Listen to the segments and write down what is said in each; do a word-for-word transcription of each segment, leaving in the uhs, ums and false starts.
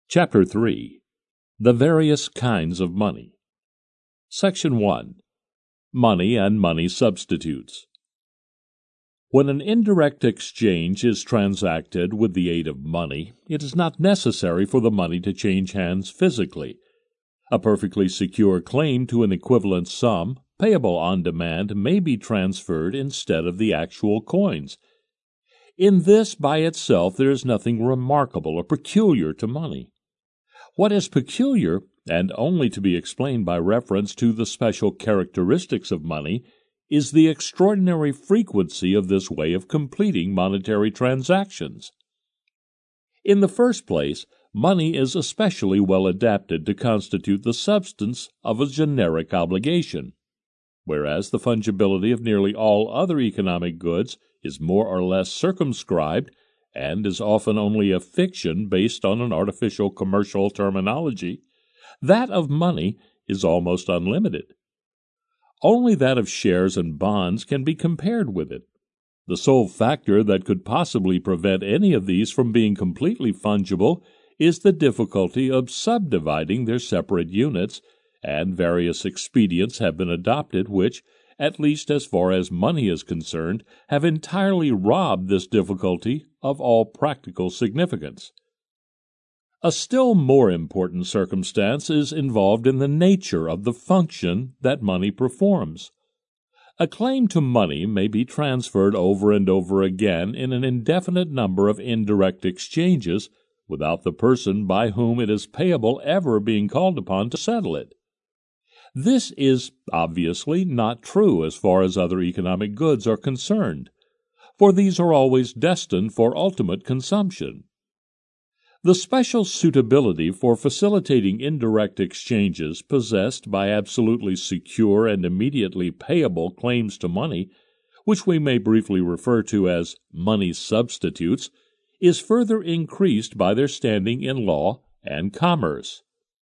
Chapter three. The Various Kinds of Money. Section one. Money and Money Substitutes. When an indirect exchange is transacted with the aid of money, it is not necessary for the money to change hands physically. A perfectly secure claim to an equivalent sum, payable on demand, may be transferred instead of the actual coins. In this by itself there is nothing remarkable or peculiar to money. What is peculiar, and only to be explained by reference to the special characteristics of money, is the extraordinary frequency of this way of completing monetary transactions. In the first place, money is especially well adapted to constitute the substance of a generic obligation, whereas the fungibility of nearly all other economic goods is more or less circumscribed and is often only a fiction based on an artificial commercial terminology. That of money is almost unlimited. Only that of shares and bonds can be compared with it. The sole factor that could possibly prevent any of these from being completely fungible is the difficulty of subdividing their separate units, and various expedients have been adopted which, at least as far as money is concerned, have entirely robbed this difficulty of all practical significance. A still more important circumstance is involved in the nature of the function that money performs. A claim to money may be transferred over and over again in an indefinite number of indirect exchanges without the person by whom it is payable ever being called upon to settle it. This is obviously not true as far as other economic goods are concerned, for these are always destined for ultimate consumption. The special suitability for facilitating indirect exchanges possessed by absolutely secure and immediately payable claims to money, which we may briefly refer to as money substitutes, is further increased by their standing in law and commerce.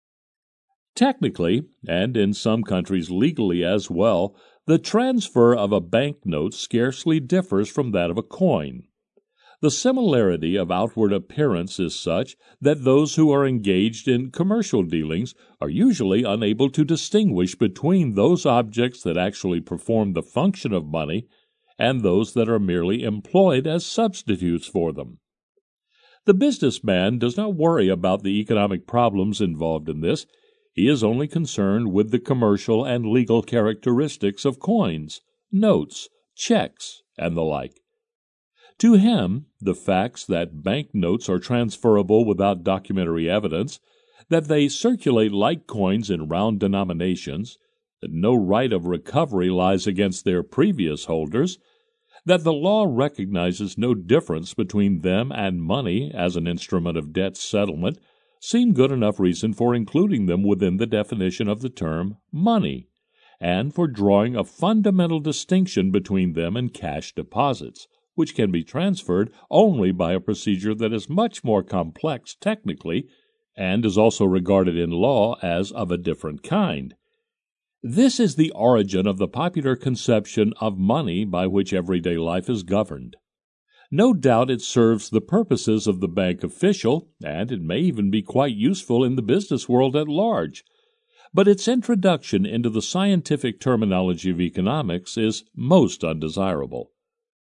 Technically, and in some countries legally as well, the transfer of a banknote scarcely differs from that of a coin. The similarity of outward appearance is such that those who are engaged in commercial dealings are usually unable to distinguish between those objects that actually perform the function of money and those that are merely employed as substitutes for them. The businessman does not worry about the economic problems involved in this. He is only concerned with the commercial and legal characteristics of coins, notes, checks, and the like. To him, the facts that bank notes are transferable without documentary evidence, that they circulate like coins in round denominations, that no right of recovery lies against their previous holders, that the law recognizes no difference between them and money as an instrument of debt settlement, seem good enough reason for including them within the definition of the term money, and for drawing a fundamental distinction between them and cash deposits, which can be transferred only by a procedure that is much more complex technically, and is also regarded in law as of a different kind. This is the origin of the popular conception of money by which everyday life is governed. No doubt it serves the purposes of the bank official, and it may even be quite useful in the business world at large. But its introduction into the scientific terminology of economics is most undesirable.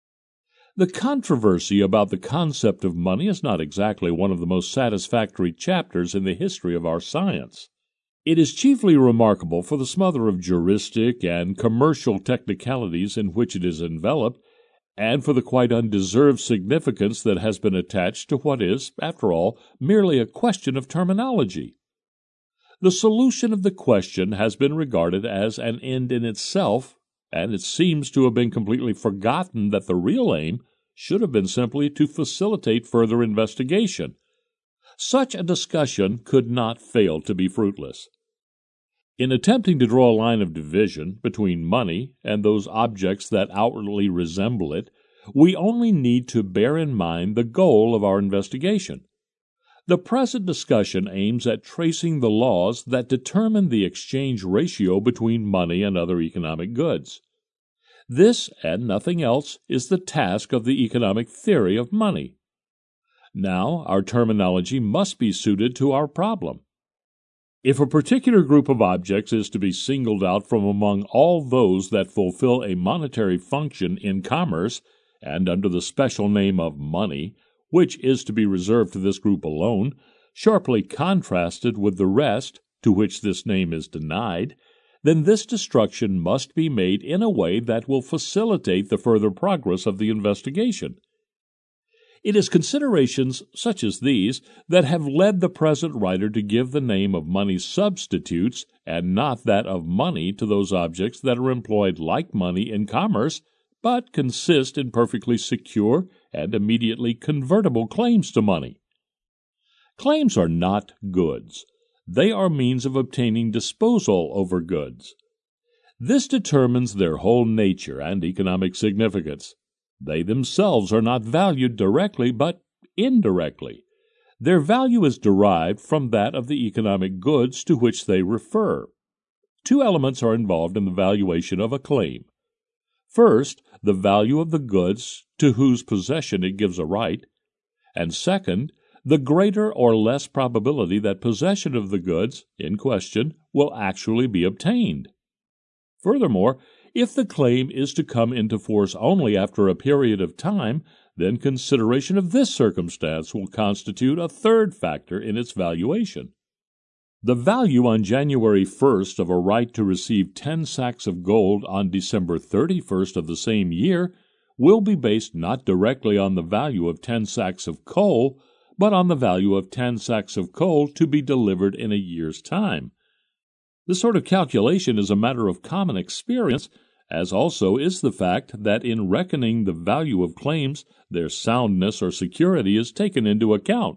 The controversy about the concept of money is not exactly one of the most satisfactory chapters in the history of our science. It is chiefly remarkable for the smother of juristic and commercial technicalities in which it is enveloped, and for the quite undeserved significance that has been attached to what is, after all, merely a question of terminology. The solution of the question has been regarded as an end in itself, and it seems to have been completely forgotten that the real aim should have been simply to facilitate further investigation. Such a discussion could not fail to be fruitless. In attempting to draw a line of division between money and those objects that outwardly resemble it, we only need to bear in mind the goal of our investigation. The present discussion aims at tracing the laws that determine the exchange ratio between money and other economic goods. This and nothing else is the task of the economic theory of money. Now, our terminology must be suited to our problem. If a particular group of objects is to be singled out from among all those that fulfill a monetary function in commerce, and under the special name of money, which is to be reserved to this group alone, sharply contrasted with the rest, to which this name is denied, then this destruction must be made in a way that will facilitate the further progress of the investigation. It is considerations such as these that have led the present writer to give the name of money substitutes and not that of money to those objects that are employed like money in commerce, but consist in perfectly secure and immediately convertible claims to money. Claims are not goods. They are means of obtaining disposal over goods. This determines their whole nature and economic significance. They themselves are not valued directly, but indirectly. Their value is derived from that of the economic goods to which they refer. Two elements are involved in the valuation of a claim. First, the value of the goods to whose possession it gives a right, and second, the greater or less probability that possession of the goods in question will actually be obtained. Furthermore, if the claim is to come into force only after a period of time, then consideration of this circumstance will constitute a third factor in its valuation. The value on January first of a right to receive ten sacks of gold on December thirty-first of the same year will be based not directly on the value of ten sacks of coal, but on the value of ten sacks of coal to be delivered in a year's time. This sort of calculation is a matter of common experience, as also is the fact that in reckoning the value of claims, their soundness or security is taken into account.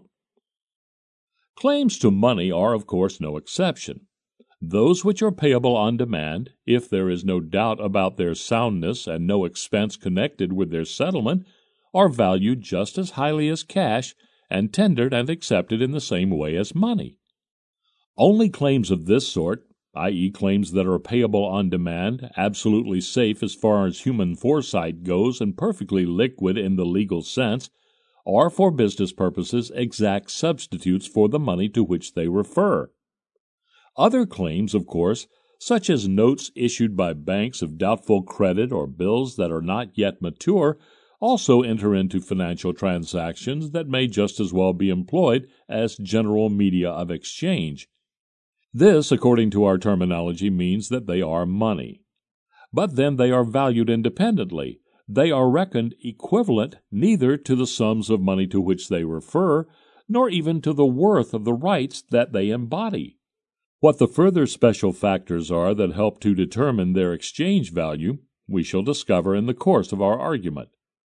Claims to money are, of course, no exception. Those which are payable on demand, if there is no doubt about their soundness and no expense connected with their settlement, are valued just as highly as cash and tendered and accepted in the same way as money. Only claims of this sort, that is claims that are payable on demand, absolutely safe as far as human foresight goes and perfectly liquid in the legal sense, are for business purposes exact substitutes for the money to which they refer. Other claims, of course, such as notes issued by banks of doubtful credit or bills that are not yet mature, also enter into financial transactions that may just as well be employed as general media of exchange. This, according to our terminology, means that they are money. But then they are valued independently. They are reckoned equivalent neither to the sums of money to which they refer, nor even to the worth of the rights that they embody. What the further special factors are that help to determine their exchange value, we shall discover in the course of our argument.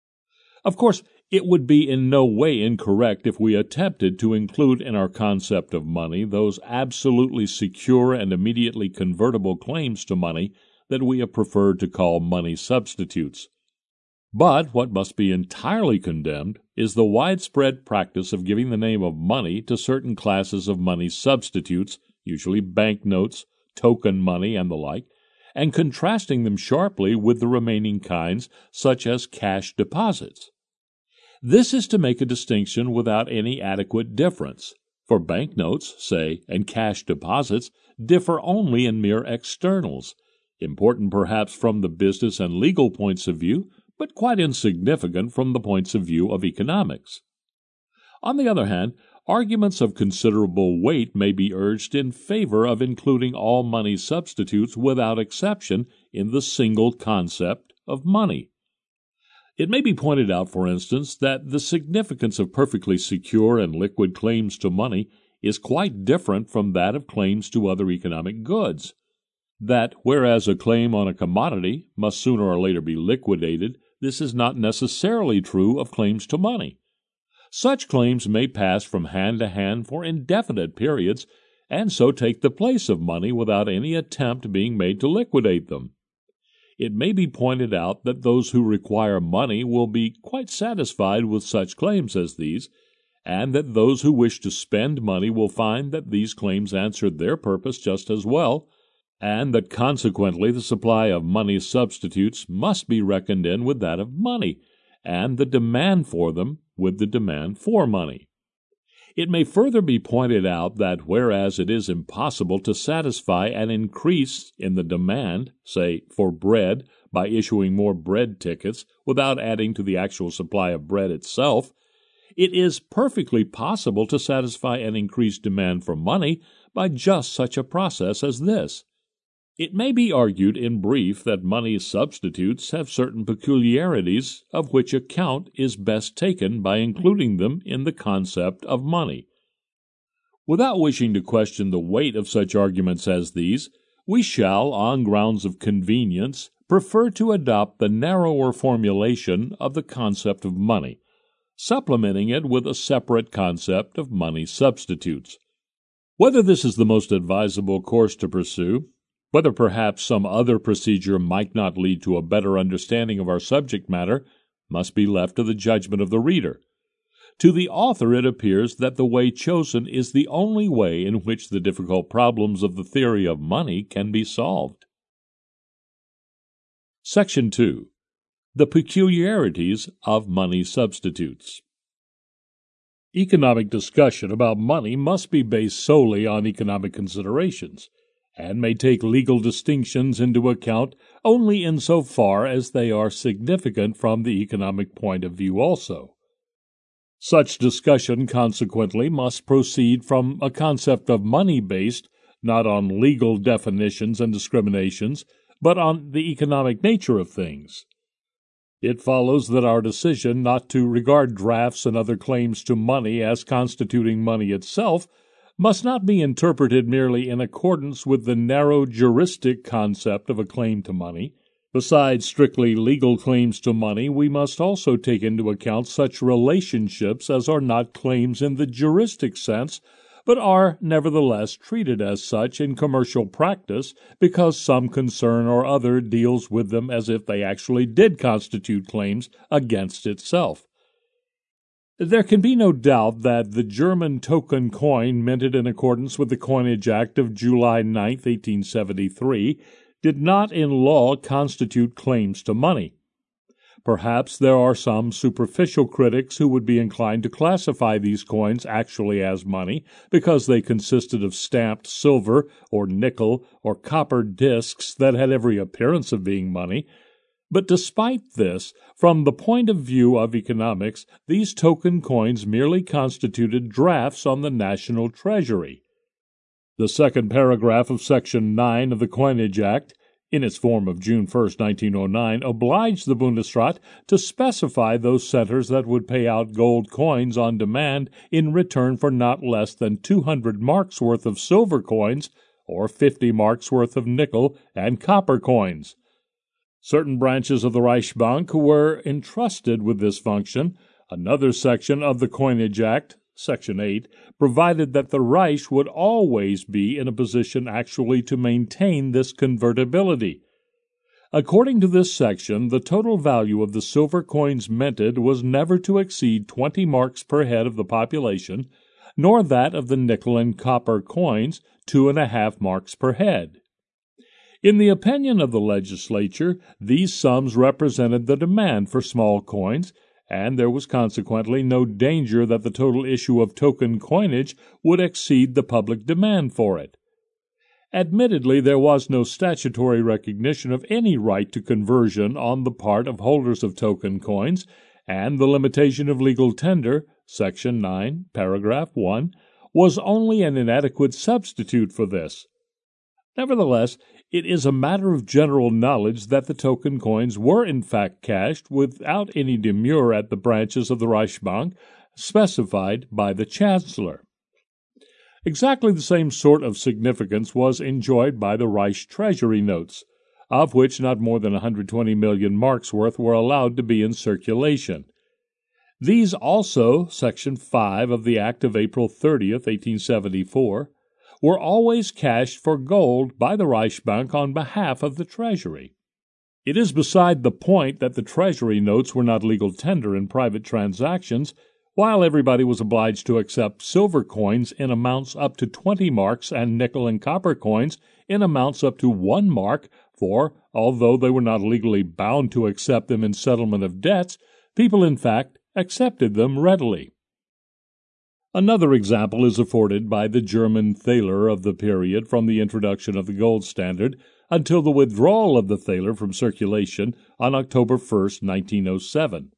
Of course, it would be in no way incorrect if we attempted to include in our concept of money those absolutely secure and immediately convertible claims to money that we have preferred to call money substitutes. But what must be entirely condemned is the widespread practice of giving the name of money to certain classes of money substitutes, usually banknotes, token money, and the like, and contrasting them sharply with the remaining kinds, such as cash deposits. This is to make a distinction without any adequate difference, for banknotes, say, and cash deposits differ only in mere externals, important perhaps from the business and legal points of view, but quite insignificant from the points of view of economics. On the other hand, arguments of considerable weight may be urged in favor of including all money substitutes without exception in the single concept of money. It may be pointed out, for instance, that the significance of perfectly secure and liquid claims to money is quite different from that of claims to other economic goods. That whereas a claim on a commodity must sooner or later be liquidated, this is not necessarily true of claims to money. Such claims may pass from hand to hand for indefinite periods, and so take the place of money without any attempt being made to liquidate them. It may be pointed out that those who require money will be quite satisfied with such claims as these, and that those who wish to spend money will find that these claims answer their purpose just as well, and that consequently the supply of money substitutes must be reckoned in with that of money, and the demand for them with the demand for money. It may further be pointed out that whereas it is impossible to satisfy an increase in the demand, say, for bread, by issuing more bread tickets without adding to the actual supply of bread itself, it is perfectly possible to satisfy an increased demand for money by just such a process as this. It may be argued in brief that money substitutes have certain peculiarities of which account is best taken by including them in the concept of money. Without wishing to question the weight of such arguments as these, we shall, on grounds of convenience, prefer to adopt the narrower formulation of the concept of money, supplementing it with a separate concept of money substitutes. Whether this is the most advisable course to pursue, whether perhaps some other procedure might not lead to a better understanding of our subject matter, must be left to the judgment of the reader. To the author it appears that the way chosen is the only way in which the difficult problems of the theory of money can be solved. Section two. The peculiarities of money substitutes. Economic discussion about money must be based solely on economic considerations, and may take legal distinctions into account only insofar as they are significant from the economic point of view also. Such discussion, consequently, must proceed from a concept of money based not on legal definitions and discriminations, but on the economic nature of things. It follows that our decision not to regard drafts and other claims to money as constituting money itself must not be interpreted merely in accordance with the narrow juristic concept of a claim to money. Besides strictly legal claims to money, we must also take into account such relationships as are not claims in the juristic sense, but are nevertheless treated as such in commercial practice because some concern or other deals with them as if they actually did constitute claims against itself. There can be no doubt that the German token coin minted in accordance with the Coinage Act of July ninth, eighteen seventy-three, did not in law constitute claims to money. Perhaps there are some superficial critics who would be inclined to classify these coins actually as money because they consisted of stamped silver or nickel or copper discs that had every appearance of being money. But despite this, from the point of view of economics, these token coins merely constituted drafts on the national treasury. The second paragraph of Section nine of the Coinage Act, in its form of June first, nineteen oh nine, obliged the Bundesrat to specify those centers that would pay out gold coins on demand in return for not less than two hundred marks worth of silver coins or fifty marks worth of nickel and copper coins. Certain branches of the Reichsbank were entrusted with this function. Another section of the Coinage Act, Section eight, provided that the Reich would always be in a position actually to maintain this convertibility. According to this section, the total value of the silver coins minted was never to exceed twenty marks per head of the population, nor that of the nickel and copper coins, two and a half marks per head. In the opinion of the legislature, these sums represented the demand for small coins, and there was consequently no danger that the total issue of token coinage would exceed the public demand for it. Admittedly, there was no statutory recognition of any right to conversion on the part of holders of token coins, and the limitation of legal tender, Section nine, Paragraph one, was only an inadequate substitute for this. Nevertheless, it is a matter of general knowledge that the token coins were in fact cashed without any demur at the branches of the Reichsbank specified by the Chancellor. Exactly the same sort of significance was enjoyed by the Reich Treasury notes, of which not more than one hundred twenty million marks worth were allowed to be in circulation. These also, Section five of the Act of April thirtieth, eighteen seventy-four, were always cashed for gold by the Reichsbank on behalf of the Treasury. It is beside the point that the Treasury notes were not legal tender in private transactions, while everybody was obliged to accept silver coins in amounts up to twenty marks and nickel and copper coins in amounts up to one mark, for, although they were not legally bound to accept them in settlement of debts, People, in fact, accepted them readily. Another example is afforded by the German thaler of the period from the introduction of the gold standard until the withdrawal of the thaler from circulation on October first, nineteen oh seven.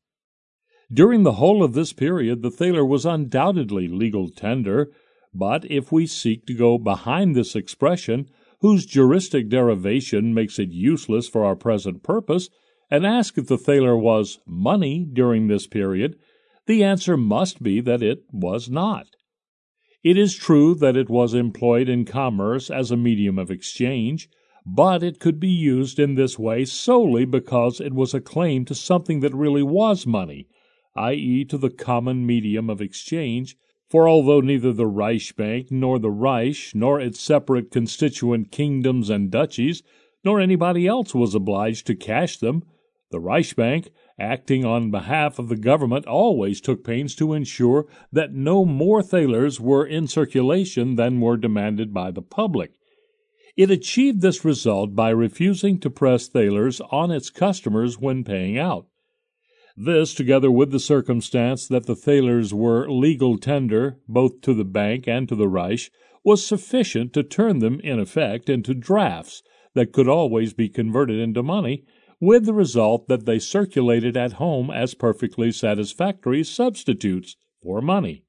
During the whole of this period, the thaler was undoubtedly legal tender, but if we seek to go behind this expression, whose juristic derivation makes it useless for our present purpose, and ask if the thaler was money during this period, the answer must be that it was not. It is true that it was employed in commerce as a medium of exchange, but it could be used in this way solely because it was a claim to something that really was money, that is to the common medium of exchange, for although neither the Reichsbank nor the Reich nor its separate constituent kingdoms and duchies nor anybody else was obliged to cash them, the Reichsbank, acting on behalf of the government, always took pains to ensure that no more thalers were in circulation than were demanded by the public. It achieved this result by refusing to press thalers on its customers when paying out. This, together with the circumstance that the thalers were legal tender both to the bank and to the Reich, was sufficient to turn them, in effect, into drafts that could always be converted into money, with the result that they circulated at home as perfectly satisfactory substitutes for money.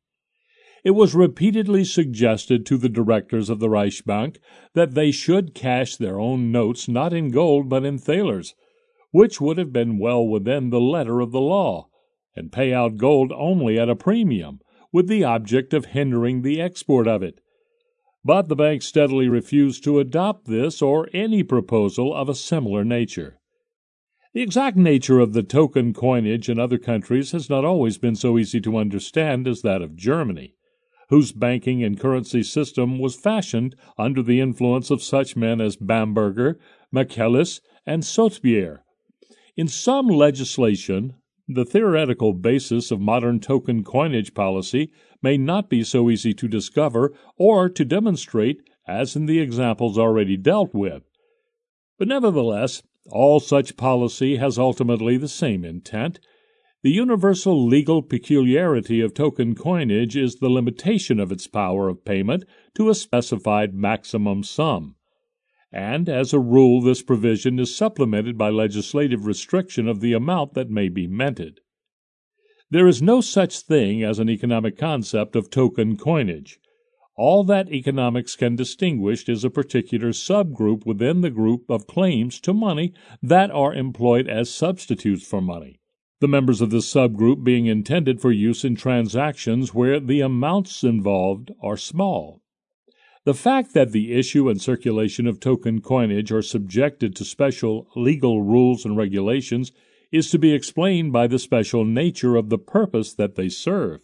It was repeatedly suggested to the directors of the Reichsbank that they should cash their own notes not in gold but in thalers, which would have been well within the letter of the law, and pay out gold only at a premium, with the object of hindering the export of it. But the bank steadily refused to adopt this or any proposal of a similar nature. The exact nature of the token coinage in other countries has not always been so easy to understand as that of Germany, whose banking and currency system was fashioned under the influence of such men as Bamberger, Michaelis, and Soetbier. In some legislation, the theoretical basis of modern token coinage policy may not be so easy to discover or to demonstrate as in the examples already dealt with. But nevertheless, all such policy has ultimately the same intent. The universal legal peculiarity of token coinage is the limitation of its power of payment to a specified maximum sum, and as a rule this provision is supplemented by legislative restriction of the amount that may be minted. There is no such thing as an economic concept of token coinage. All that economics can distinguish is a particular subgroup within the group of claims to money that are employed as substitutes for money, the members of this subgroup being intended for use in transactions where the amounts involved are small. The fact that the issue and circulation of token coinage are subjected to special legal rules and regulations is to be explained by the special nature of the purpose that they serve.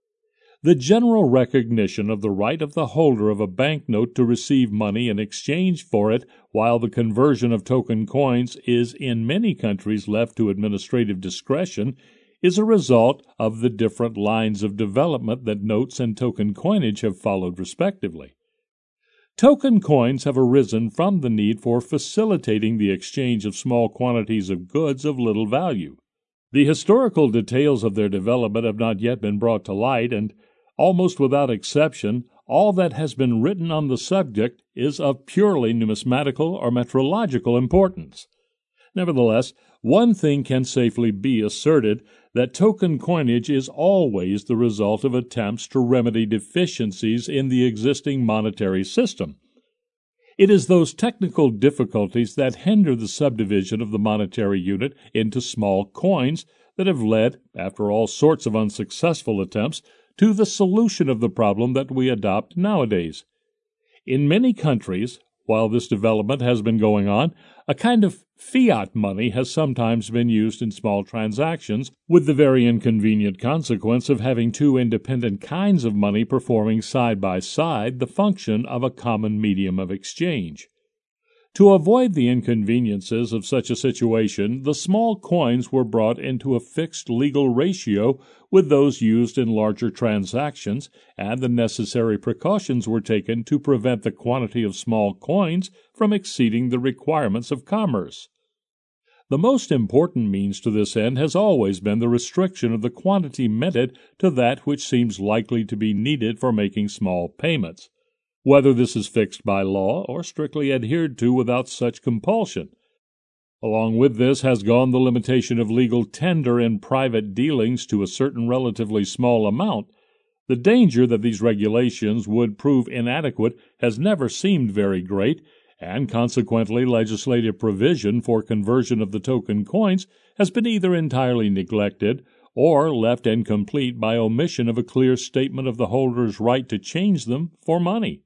The general recognition of the right of the holder of a banknote to receive money in exchange for it, while the conversion of token coins is in many countries left to administrative discretion, is a result of the different lines of development that notes and token coinage have followed respectively. Token coins have arisen from the need for facilitating the exchange of small quantities of goods of little value. The historical details of their development have not yet been brought to light, and almost without exception, all that has been written on the subject is of purely numismatical or metrological importance. Nevertheless, one thing can safely be asserted, that token coinage is always the result of attempts to remedy deficiencies in the existing monetary system. It is those technical difficulties that hinder the subdivision of the monetary unit into small coins that have led, after all sorts of unsuccessful attempts, to the solution of the problem that we adopt nowadays. In many countries, while this development has been going on, a kind of fiat money has sometimes been used in small transactions, with the very inconvenient consequence of having two independent kinds of money performing side by side the function of a common medium of exchange. To avoid the inconveniences of such a situation, the small coins were brought into a fixed legal ratio with those used in larger transactions, and the necessary precautions were taken to prevent the quantity of small coins from exceeding the requirements of commerce. The most important means to this end has always been the restriction of the quantity minted to that which seems likely to be needed for making small payments, whether this is fixed by law or strictly adhered to without such compulsion. Along with this has gone the limitation of legal tender in private dealings to a certain relatively small amount. The danger that these regulations would prove inadequate has never seemed very great, and consequently legislative provision for conversion of the token coins has been either entirely neglected or left incomplete by omission of a clear statement of the holder's right to change them for money.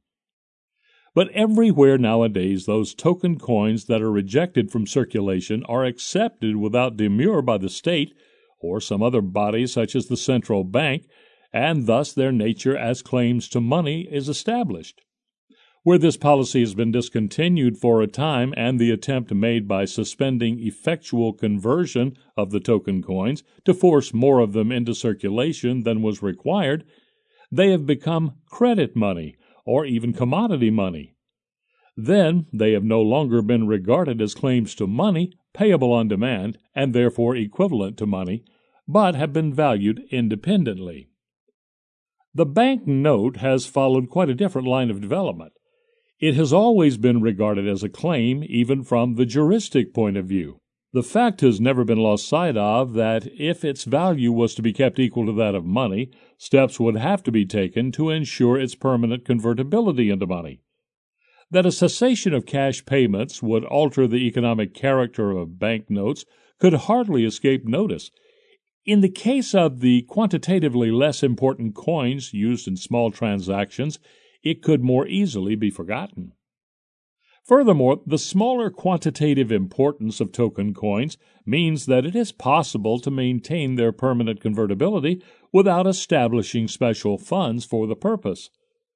But everywhere nowadays those token coins that are rejected from circulation are accepted without demur by the state or some other body such as the central bank, and thus their nature as claims to money is established. Where this policy has been discontinued for a time and the attempt made by suspending effectual conversion of the token coins to force more of them into circulation than was required, they have become credit money or even commodity money. Then they have no longer been regarded as claims to money payable on demand and therefore equivalent to money, but have been valued independently. The bank note has followed quite a different line of development. It has always been regarded as a claim, even from the juristic point of view. The fact has never been lost sight of that if its value was to be kept equal to that of money, steps would have to be taken to ensure its permanent convertibility into money. That a cessation of cash payments would alter the economic character of bank notes could hardly escape notice. In the case of the quantitatively less important coins used in small transactions, it could more easily be forgotten. Furthermore, the smaller quantitative importance of token coins means that it is possible to maintain their permanent convertibility without establishing special funds for the purpose.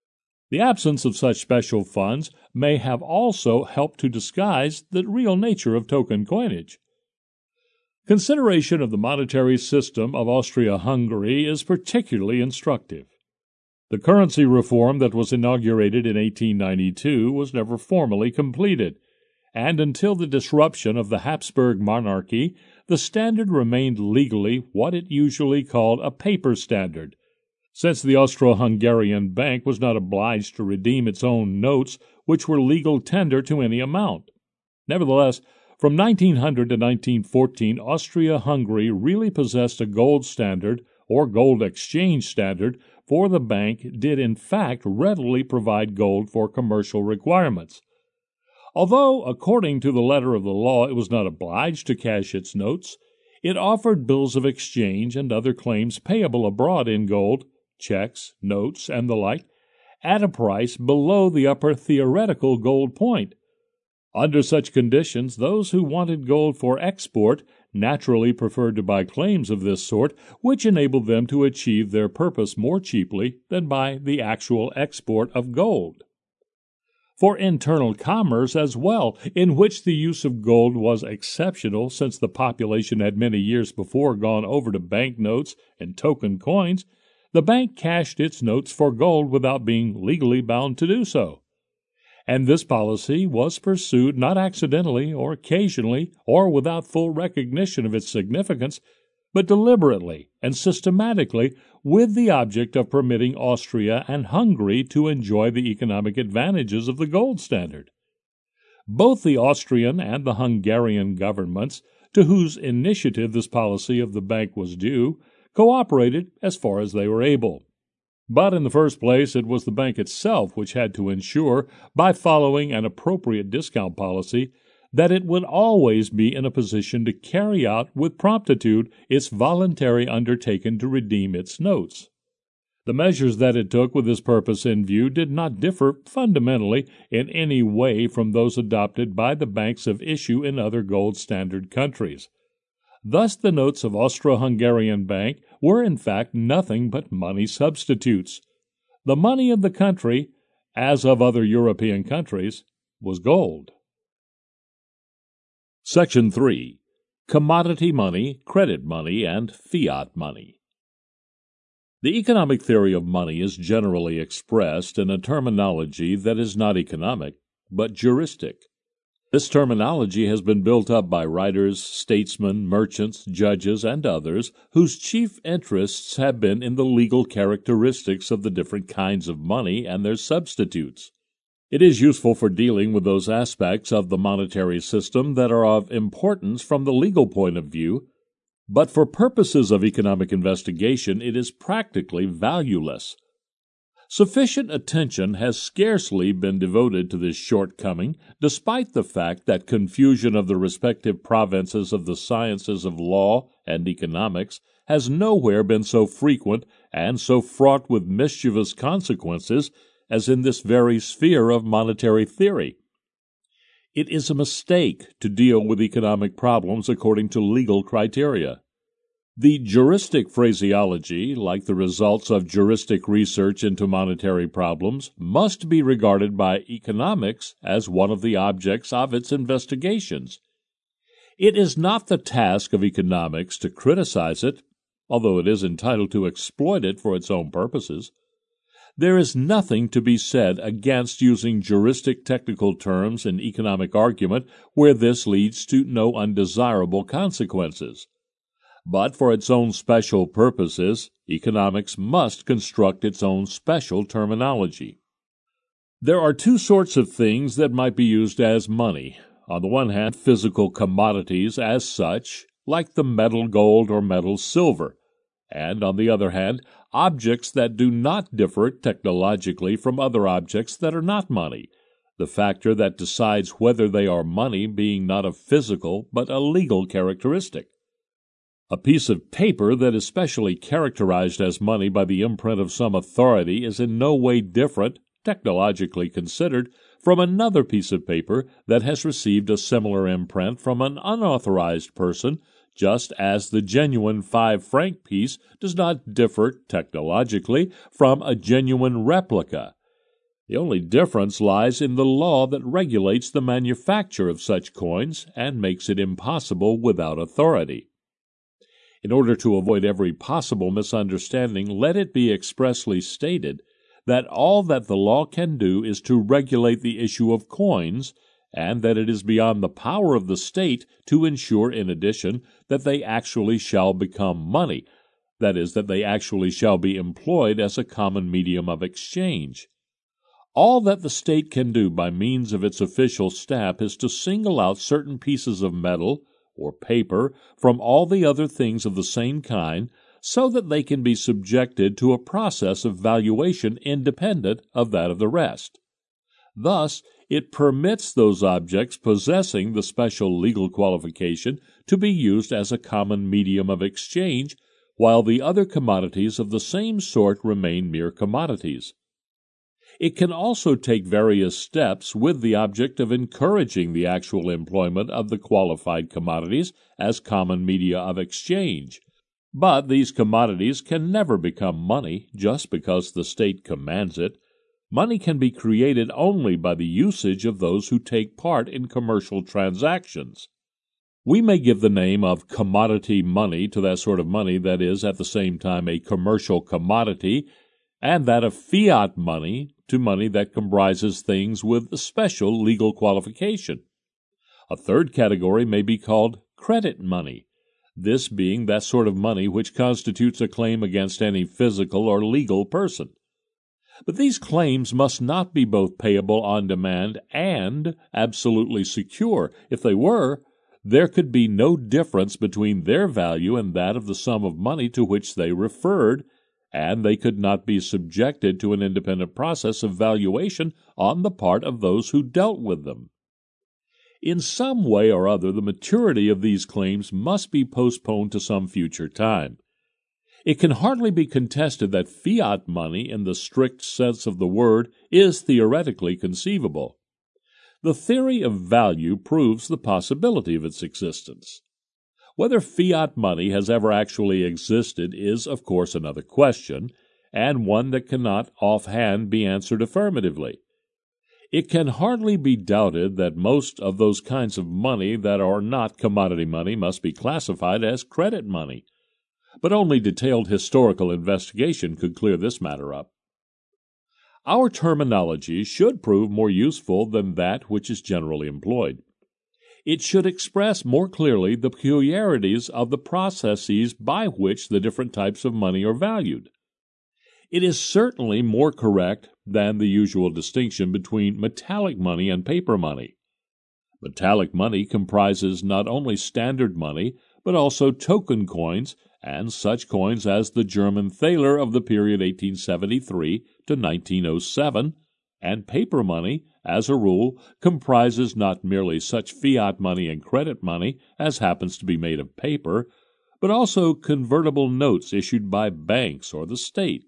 The absence of such special funds may have also helped to disguise the real nature of token coinage. Consideration of the monetary system of Austria-Hungary is particularly instructive. The currency reform that was inaugurated in eighteen ninety-two was never formally completed, and until the disruption of the Habsburg monarchy, the standard remained legally what it usually called a paper standard, since the Austro-Hungarian Bank was not obliged to redeem its own notes, which were legal tender to any amount. Nevertheless, from nineteen hundred to nineteen fourteen, Austria-Hungary really possessed a gold standard, or gold exchange standard, for the bank did in fact readily provide gold for commercial requirements. Although, according to the letter of the law, it was not obliged to cash its notes, it offered bills of exchange and other claims payable abroad in gold, checks, notes, and the like, at a price below the upper theoretical gold point. Under such conditions, those who wanted gold for export naturally preferred to buy claims of this sort, which enabled them to achieve their purpose more cheaply than by the actual export of gold. For internal commerce as well, in which the use of gold was exceptional since the population had many years before gone over to banknotes and token coins, the bank cashed its notes for gold without being legally bound to do so. And this policy was pursued not accidentally or occasionally or without full recognition of its significance, but deliberately and systematically with the object of permitting Austria and Hungary to enjoy the economic advantages of the gold standard. Both the Austrian and the Hungarian governments, to whose initiative this policy of the bank was due, cooperated as far as they were able. But in the first place, it was the bank itself which had to ensure, by following an appropriate discount policy, that it would always be in a position to carry out with promptitude its voluntary undertaking to redeem its notes. The measures that it took with this purpose in view did not differ fundamentally in any way from those adopted by the banks of issue in other gold standard countries. Thus the notes of Austro-Hungarian Bank were in fact nothing but money substitutes. The money of the country, as of other European countries, was gold. Section three. Commodity money, credit money, and fiat money. The economic theory of money is generally expressed in a terminology that is not economic, but juristic. This terminology has been built up by writers, statesmen, merchants, judges, and others whose chief interests have been in the legal characteristics of the different kinds of money and their substitutes. It is useful for dealing with those aspects of the monetary system that are of importance from the legal point of view, but for purposes of economic investigation it is practically valueless. Sufficient attention has scarcely been devoted to this shortcoming, despite the fact that confusion of the respective provinces of the sciences of law and economics has nowhere been so frequent and so fraught with mischievous consequences as in this very sphere of monetary theory. It is a mistake to deal with economic problems according to legal criteria. The juristic phraseology, like the results of juristic research into monetary problems, must be regarded by economics as one of the objects of its investigations. It is not the task of economics to criticize it, although it is entitled to exploit it for its own purposes. There is nothing to be said against using juristic technical terms in economic argument where this leads to no undesirable consequences. But for its own special purposes, economics must construct its own special terminology. There are two sorts of things that might be used as money. On the one hand, physical commodities as such, like the metal gold or metal silver, and on the other hand, objects that do not differ technologically from other objects that are not money, the factor that decides whether they are money being not a physical but a legal characteristic. A piece of paper that is specially characterized as money by the imprint of some authority is in no way different, technologically considered, from another piece of paper that has received a similar imprint from an unauthorized person, just as the genuine five-franc piece does not differ technologically from a genuine replica. The only difference lies in the law that regulates the manufacture of such coins and makes it impossible without authority. In order to avoid every possible misunderstanding, let it be expressly stated that all that the law can do is to regulate the issue of coins, and that it is beyond the power of the state to ensure, in addition, that they actually shall become money, that is, that they actually shall be employed as a common medium of exchange. All that the state can do by means of its official staff is to single out certain pieces of metal or paper from all the other things of the same kind, so that they can be subjected to a process of valuation independent of that of the rest. Thus, it permits those objects possessing the special legal qualification to be used as a common medium of exchange, while the other commodities of the same sort remain mere commodities. It can also take various steps with the object of encouraging the actual employment of the qualified commodities as common media of exchange. But these commodities can never become money just because the state commands it. Money can be created only by the usage of those who take part in commercial transactions. We may give the name of commodity money to that sort of money that is at the same time a commercial commodity, and that of fiat money to money that comprises things with a special legal qualification. A third category may be called credit money, this being that sort of money which constitutes a claim against any physical or legal person. But these claims must not be both payable on demand and absolutely secure. If they were, there could be no difference between their value and that of the sum of money to which they referred, and they could not be subjected to an independent process of valuation on the part of those who dealt with them. In some way or other, the maturity of these claims must be postponed to some future time. It can hardly be contested that fiat money, in the strict sense of the word, is theoretically conceivable. The theory of value proves the possibility of its existence. Whether fiat money has ever actually existed is, of course, another question, and one that cannot offhand be answered affirmatively. It can hardly be doubted that most of those kinds of money that are not commodity money must be classified as credit money, but only detailed historical investigation could clear this matter up. Our terminology should prove more useful than that which is generally employed. It should express more clearly the peculiarities of the processes by which the different types of money are valued. It is certainly more correct than the usual distinction between metallic money and paper money. Metallic money comprises not only standard money, but also token coins and such coins as the German thaler of the period eighteen seventy-three to nineteen oh seven, and paper money, as a rule, comprises not merely such fiat money and credit money as happens to be made of paper, but also convertible notes issued by banks or the state.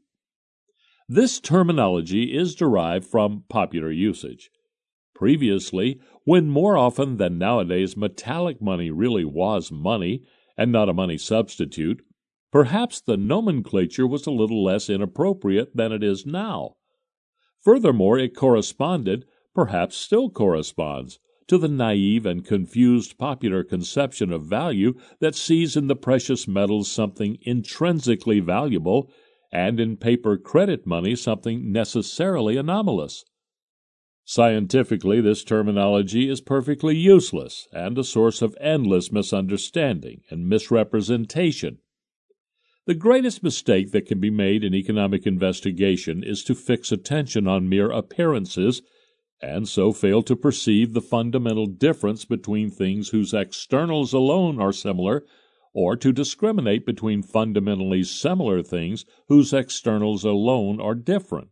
This terminology is derived from popular usage. Previously, when more often than nowadays metallic money really was money and not a money substitute, perhaps the nomenclature was a little less inappropriate than it is now. Furthermore, it corresponded, perhaps still corresponds, to the naive and confused popular conception of value that sees in the precious metals something intrinsically valuable, and in paper credit money something necessarily anomalous. Scientifically, this terminology is perfectly useless and a source of endless misunderstanding and misrepresentation. The greatest mistake that can be made in economic investigation is to fix attention on mere appearances, and so fail to perceive the fundamental difference between things whose externals alone are similar, or to discriminate between fundamentally similar things whose externals alone are different.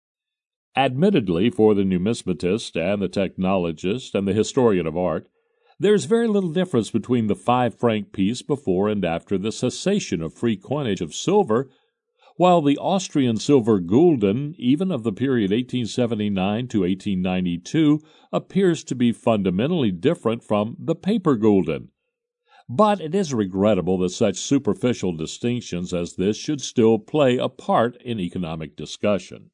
Admittedly, for the numismatist and the technologist and the historian of art, there is very little difference between the five-franc piece before and after the cessation of free coinage of silver, while the Austrian silver gulden, even of the period eighteen seventy-nine to eighteen ninety-two, appears to be fundamentally different from the paper gulden. But it is regrettable that such superficial distinctions as this should still play a part in economic discussion.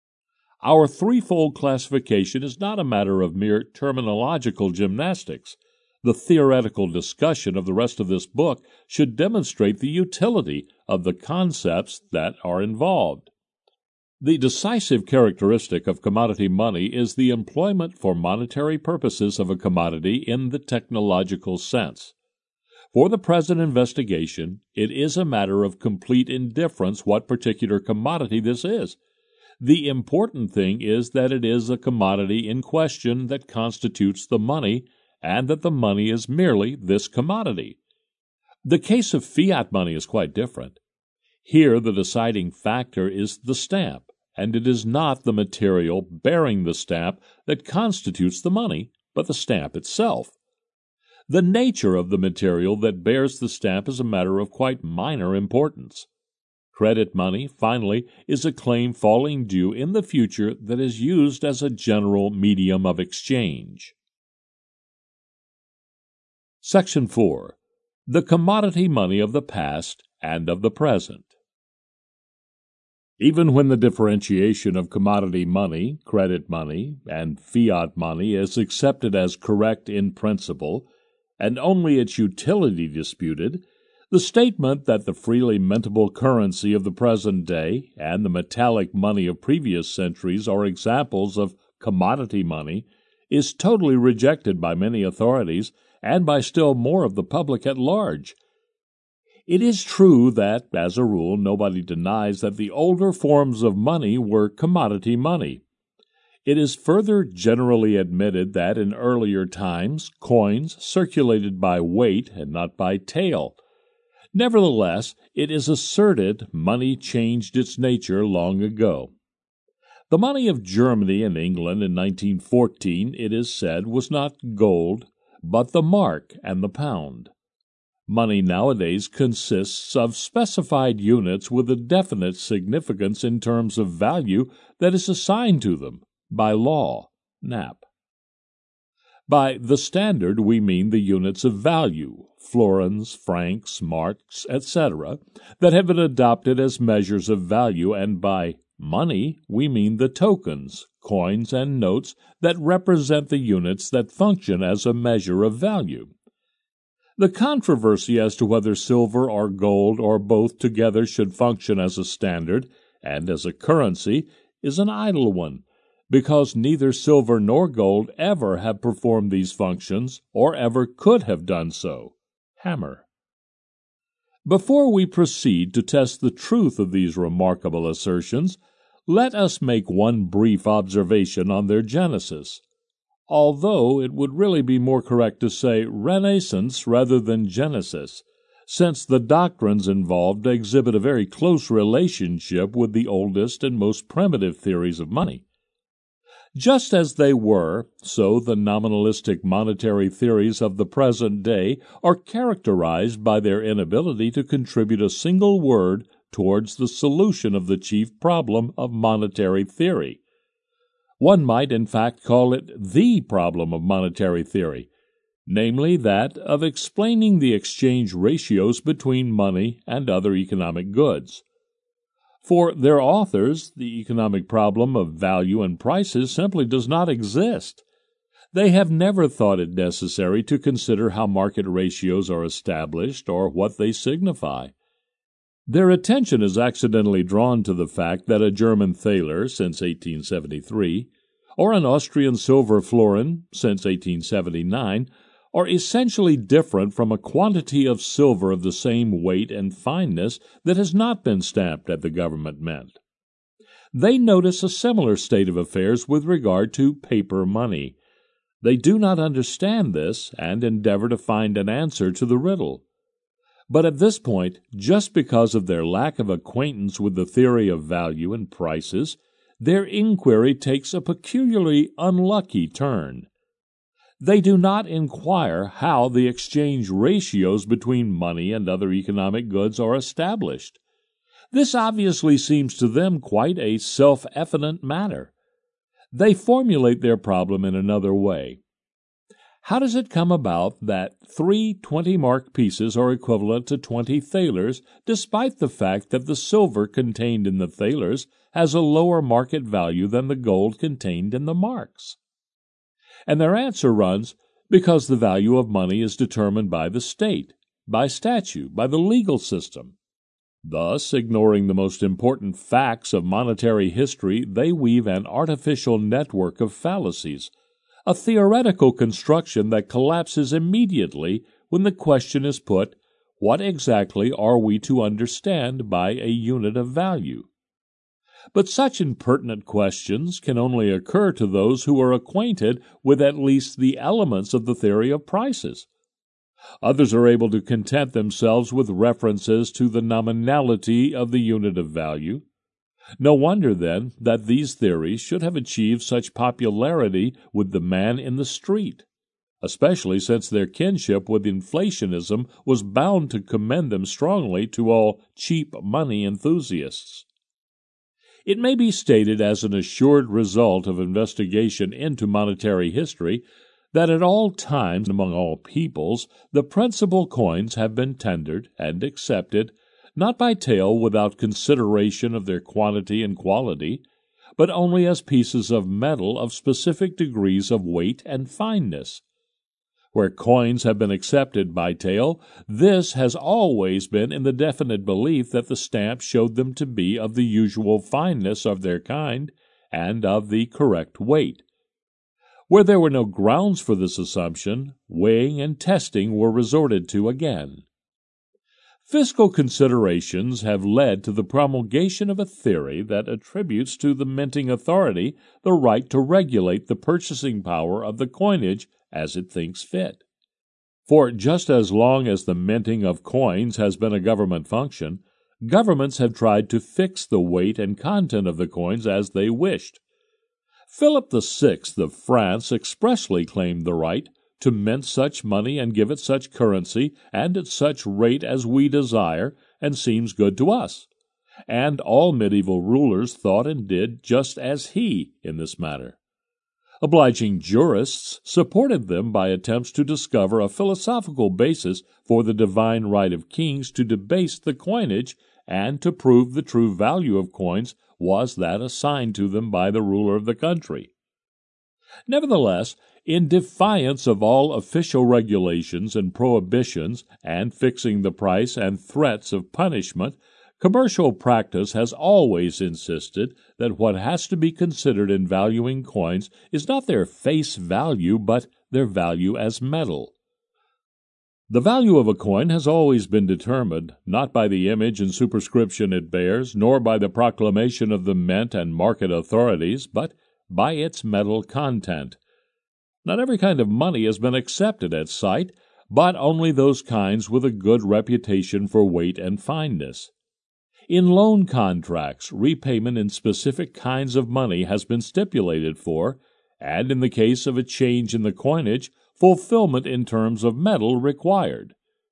Our threefold classification is not a matter of mere terminological gymnastics. The theoretical discussion of the rest of this book should demonstrate the utility of the concepts that are involved. The decisive characteristic of commodity money is the employment for monetary purposes of a commodity in the technological sense. For the present investigation, it is a matter of complete indifference what particular commodity this is. The important thing is that it is a commodity in question that constitutes the money, and that the money is merely this commodity. The case of fiat money is quite different. Here the deciding factor is the stamp, and it is not the material bearing the stamp that constitutes the money, but the stamp itself. The nature of the material that bears the stamp is a matter of quite minor importance. Credit money, finally, is a claim falling due in the future that is used as a general medium of exchange. Section four. The commodity money of the past and of the present. Even when the differentiation of commodity money, credit money, and fiat money is accepted as correct in principle, and only its utility disputed, the statement that the freely mintable currency of the present day and the metallic money of previous centuries are examples of commodity money is totally rejected by many authorities and by still more of the public at large. It is true that, as a rule, nobody denies that the older forms of money were commodity money. It is further generally admitted that in earlier times coins circulated by weight and not by tale. Nevertheless, it is asserted money changed its nature long ago. The money of Germany and England in nineteen fourteen, it is said, was not gold, but the mark and the pound. Money nowadays consists of specified units with a definite significance in terms of value that is assigned to them by law, Knapp. By the standard we mean the units of value, florins, francs, marks, et cetera, that have been adopted as measures of value, and by money we mean the tokens, coins, and notes that represent the units that function as a measure of value. The controversy as to whether silver or gold or both together should function as a standard and as a currency is an idle one, because neither silver nor gold ever have performed these functions or ever could have done so. Hammer. Before we proceed to test the truth of these remarkable assertions, let us make one brief observation on their genesis, although it would really be more correct to say renaissance rather than genesis, since the doctrines involved exhibit a very close relationship with the oldest and most primitive theories of money. Just as they were, so the nominalistic monetary theories of the present day are characterized by their inability to contribute a single word towards the solution of the chief problem of monetary theory. One might, in fact, call it the problem of monetary theory, namely that of explaining the exchange ratios between money and other economic goods. For their authors, the economic problem of value and prices simply does not exist. They have never thought it necessary to consider how market ratios are established or what they signify. Their attention is accidentally drawn to the fact that a German thaler since eighteen seventy-three, or an Austrian silver florin since eighteen seventy-nine, are essentially different from a quantity of silver of the same weight and fineness that has not been stamped at the government mint. They notice a similar state of affairs with regard to paper money. They do not understand this and endeavor to find an answer to the riddle. But at this point, just because of their lack of acquaintance with the theory of value and prices, their inquiry takes a peculiarly unlucky turn. They do not inquire how the exchange ratios between money and other economic goods are established. This obviously seems to them quite a self-evident matter. They formulate their problem in another way. How does it come about that three twenty-mark pieces are equivalent to twenty thalers, despite the fact that the silver contained in the thalers has a lower market value than the gold contained in the marks? And their answer runs, because the value of money is determined by the state, by statute, by the legal system. Thus, ignoring the most important facts of monetary history, they weave an artificial network of fallacies, a theoretical construction that collapses immediately when the question is put, what exactly are we to understand by a unit of value? But such impertinent questions can only occur to those who are acquainted with at least the elements of the theory of prices. Others are able to content themselves with references to the nominality of the unit of value. No wonder, then, that these theories should have achieved such popularity with the man in the street, especially since their kinship with inflationism was bound to commend them strongly to all cheap money enthusiasts. It may be stated as an assured result of investigation into monetary history that at all times among all peoples the principal coins have been tendered and accepted, not by tale without consideration of their quantity and quality, but only as pieces of metal of specific degrees of weight and fineness. Where coins have been accepted by tale, this has always been in the definite belief that the stamp showed them to be of the usual fineness of their kind and of the correct weight. Where there were no grounds for this assumption, weighing and testing were resorted to again. Fiscal considerations have led to the promulgation of a theory that attributes to the minting authority the right to regulate the purchasing power of the coinage as it thinks fit. For just as long as the minting of coins has been a government function, governments have tried to fix the weight and content of the coins as they wished. Philip the Sixth of France expressly claimed the right to mint such money and give it such currency and at such rate as we desire and seems good to us, and all medieval rulers thought and did just as he in this matter. Obliging jurists supported them by attempts to discover a philosophical basis for the divine right of kings to debase the coinage and to prove the true value of coins was that assigned to them by the ruler of the country. Nevertheless, in defiance of all official regulations and prohibitions and fixing the price and threats of punishment, Commercial practice has always insisted that what has to be considered in valuing coins is not their face value, but their value as metal. The value of a coin has always been determined not by the image and superscription it bears, nor by the proclamation of the mint and market authorities, but by its metal content. Not every kind of money has been accepted at sight, but only those kinds with a good reputation for weight and fineness. In loan contracts, repayment in specific kinds of money has been stipulated for, and in the case of a change in the coinage, fulfillment in terms of metal required.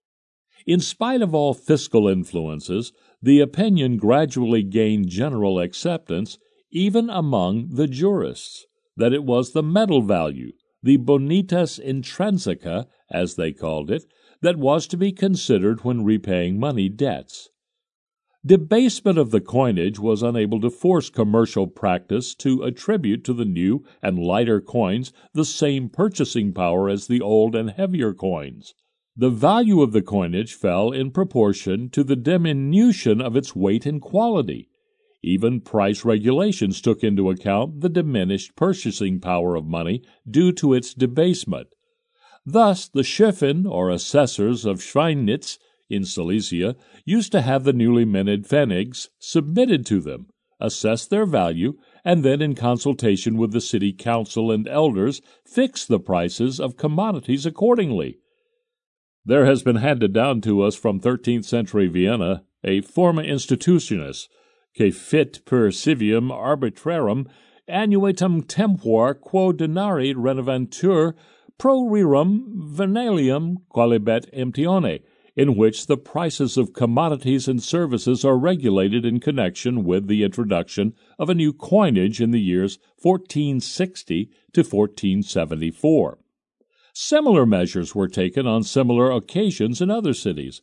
In spite of all fiscal influences, the opinion gradually gained general acceptance, even among the jurists, that it was the metal value, the bonitas intrinsica, as they called it, that was to be considered when repaying money debts. Debasement of the coinage was unable to force commercial practice to attribute to the new and lighter coins the same purchasing power as the old and heavier coins. The value of the coinage fell in proportion to the diminution of its weight and quality. Even price regulations took into account the diminished purchasing power of money due to its debasement. Thus, the Schöffen, or assessors of Schweinitz, in Silesia, used to have the newly minted pfennigs submitted to them, assess their value, and then in consultation with the city council and elders fix the prices of commodities accordingly. There has been handed down to us from thirteenth century Vienna a forma institutionis, que fit per civium arbitrarum annuatum tempor quo denari renovantur pro rerum venalium qualibet emptione, in which the prices of commodities and services are regulated in connection with the introduction of a new coinage in the years fourteen sixty to fourteen seventy-four. Similar measures were taken on similar occasions in other cities.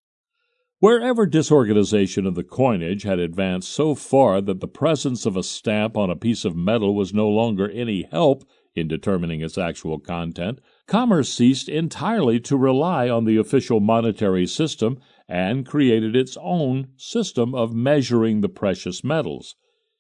Wherever disorganization of the coinage had advanced so far that the presence of a stamp on a piece of metal was no longer any help in determining its actual content, commerce ceased entirely to rely on the official monetary system and created its own system of measuring the precious metals.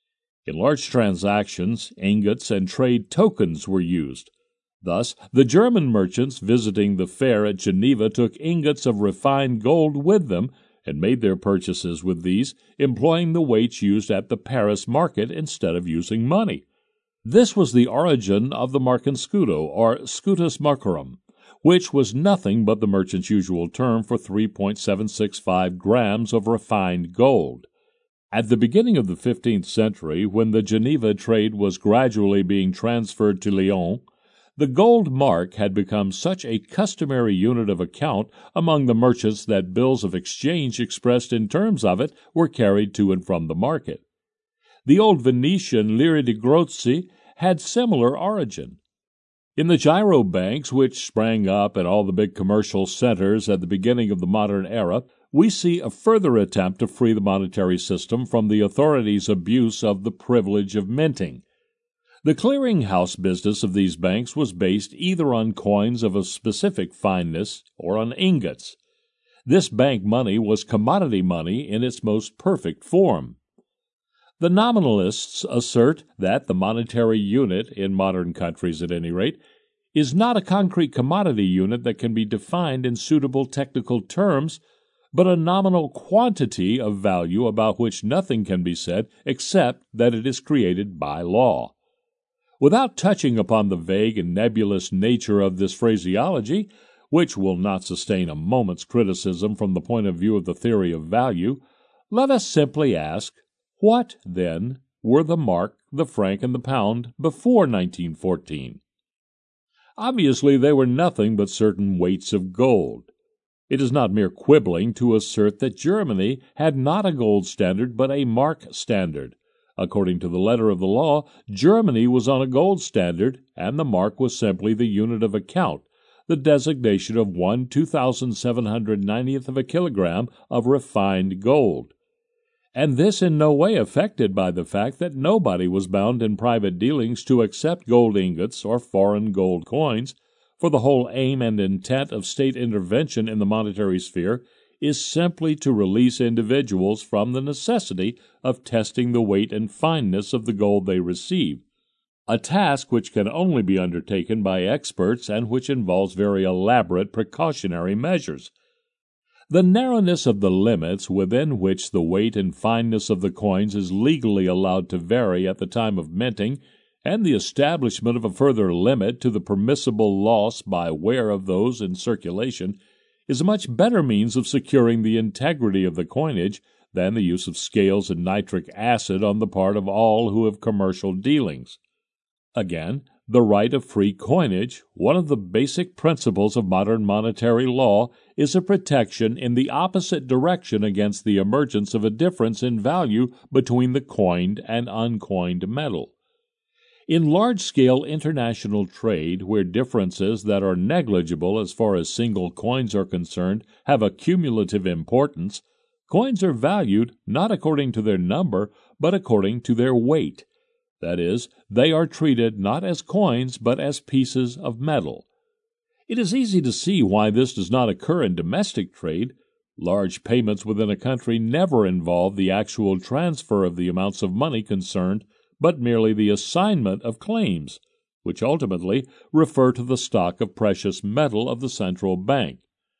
In large transactions, ingots and trade tokens were used. Thus, the German merchants visiting the fair at Geneva took ingots of refined gold with them and made their purchases with these, employing the weights used at the Paris market instead of using money. This was the origin of the markenscudo, or scutus marcarum, which was nothing but the merchant's usual term for three point seven six five grams of refined gold. At the beginning of the fifteenth century, when the Geneva trade was gradually being transferred to Lyon, the gold mark had become such a customary unit of account among the merchants that bills of exchange expressed in terms of it were carried to and from the market. The old Venetian lire di Grozzi had similar origin. In the gyro banks which sprang up at all the big commercial centers at the beginning of the modern era, we see a further attempt to free the monetary system from the authorities' abuse of the privilege of minting. The clearing-house business of these banks was based either on coins of a specific fineness or on ingots. This bank money was commodity money in its most perfect form. The nominalists assert that the monetary unit, in modern countries at any rate, is not a concrete commodity unit that can be defined in suitable technical terms, but a nominal quantity of value about which nothing can be said except that it is created by law. Without touching upon the vague and nebulous nature of this phraseology, which will not sustain a moment's criticism from the point of view of the theory of value, let us simply ask, what, then, were the mark, the franc, and the pound before nineteen fourteen? Obviously, they were nothing but certain weights of gold. It is not mere quibbling to assert that Germany had not a gold standard but a mark standard. According to the letter of the law, Germany was on a gold standard, and the mark was simply the unit of account, the designation of one two thousand seven hundred ninetieth of a kilogram of refined gold. And this in no way affected by the fact that nobody was bound in private dealings to accept gold ingots or foreign gold coins, for the whole aim and intent of state intervention in the monetary sphere is simply to release individuals from the necessity of testing the weight and fineness of the gold they receive, a task which can only be undertaken by experts and which involves very elaborate precautionary measures. The narrowness of the limits within which the weight and fineness of the coins is legally allowed to vary at the time of minting, and the establishment of a further limit to the permissible loss by wear of those in circulation, is a much better means of securing the integrity of the coinage than the use of scales and nitric acid on the part of all who have commercial dealings. Again, the right of free coinage, one of the basic principles of modern monetary law, is a protection in the opposite direction against the emergence of a difference in value between the coined and uncoined metal. In large-scale international trade, where differences that are negligible as far as single coins are concerned have a cumulative importance, coins are valued not according to their number, but according to their weight. That is, they are treated not as coins, but as pieces of metal. It is easy to see why this does not occur in domestic trade. Large payments within a country never involve the actual transfer of the amounts of money concerned, but merely the assignment of claims, which ultimately refer to the stock of precious metal of the central bank.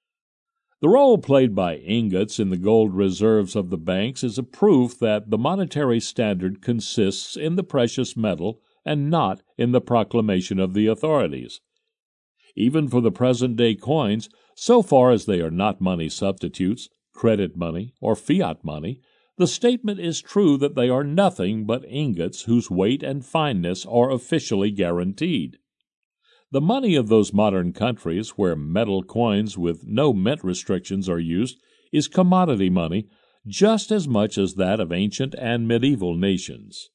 The role played by ingots in the gold reserves of the banks is a proof that the monetary standard consists in the precious metal and not in the proclamation of the authorities. Even for the present-day coins, so far as they are not money substitutes, credit money, or fiat money, the statement is true that they are nothing but ingots whose weight and fineness are officially guaranteed. The money of those modern countries where metal coins with no mint restrictions are used is commodity money just as much as that of ancient and medieval nations.